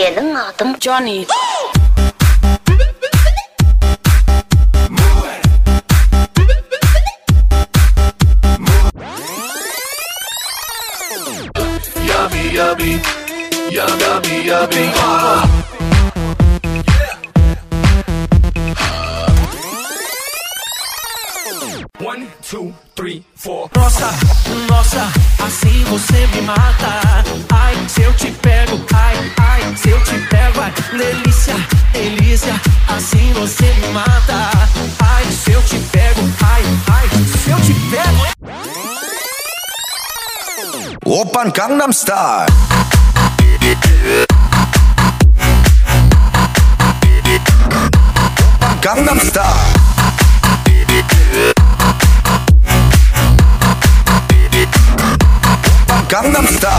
Benim adım Johnny. Yummy, yummy, yummy, yummy. One, two, three, four. Nossa, nossa, assim você me mata. Ai, se eu te pego, ai, ai, se eu te pego, ai, delícia, delícia, assim você me mata. Ai, se eu te pego, ai, ai, se eu te pego. Oppan Gangnam Style. Gangnam Style. Gangnam Style.